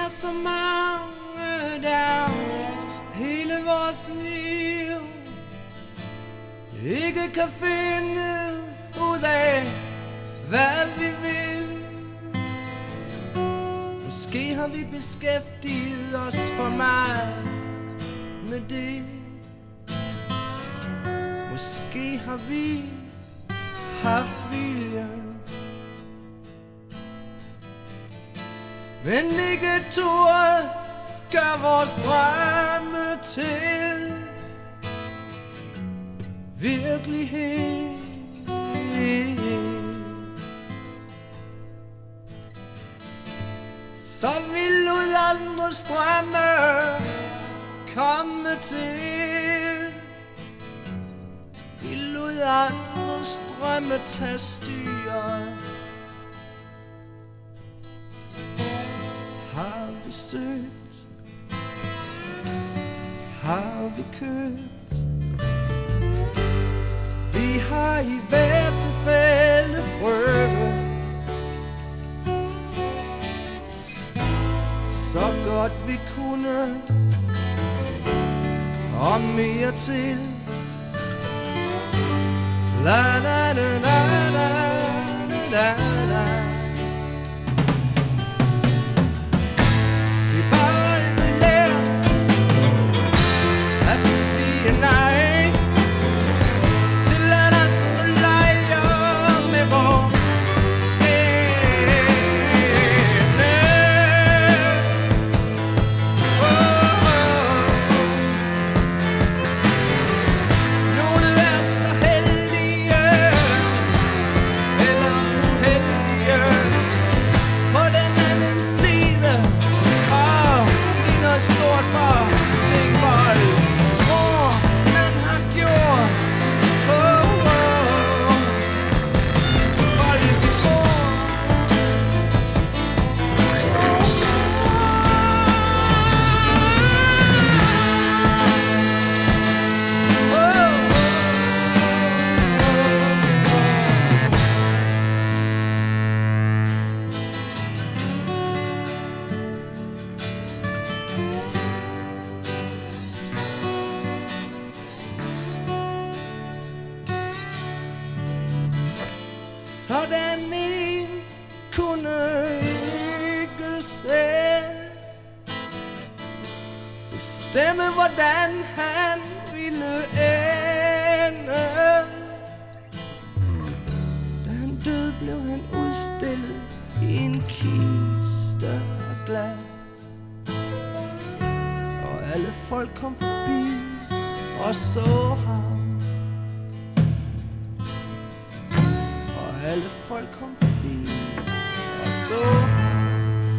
er så mange, der hele vores liv ikke kan finde ud af, hvad vi vil. Måske har vi beskæftiget os for meget med det. Måske har vi haft viljen, men ikke turde gør vores drømme til virkelighed. Så vi lod andre strømme komme til. Vi lod andre strømme tage styret. Har vi søgt? Har vi købt? Vi har i hver tilfælde prøvet så godt vi kunne, og mere til. La la la la la la la. Vi bare aldrig lært at sige nej til at andre leger med vores skæbne. Nogle er så heldige eller uheldige på den anden side, og ligner stort for ting, hvor vi tror man har gjort. Fordi vi tror. Sådan en kunne ikke selv bestemme, hvordan han ville ende. Da han døde, blev han udstillet i en kiste af glas, og alle folk kom forbi og så ham. Alle folk kom forbi og så ham.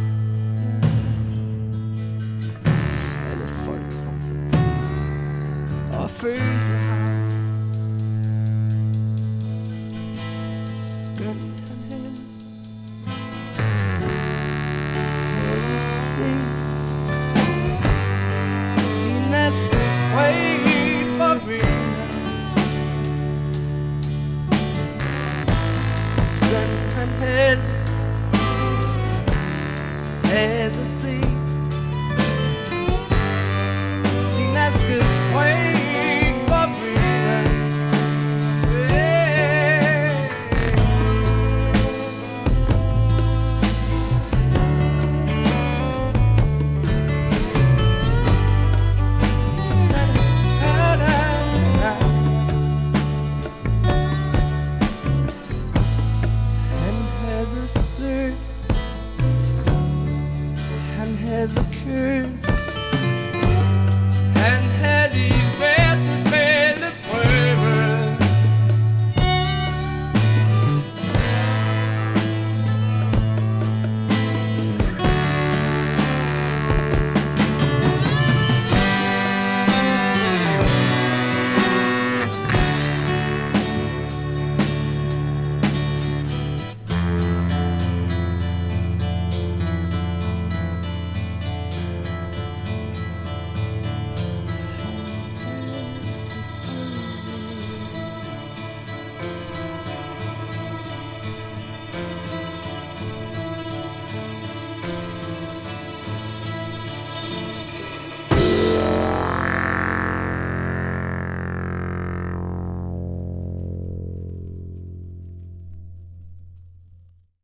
Alle folk kom forbi og følte ham. Skønt han helst havde set sin aske spredt for vinden. Han helst havde set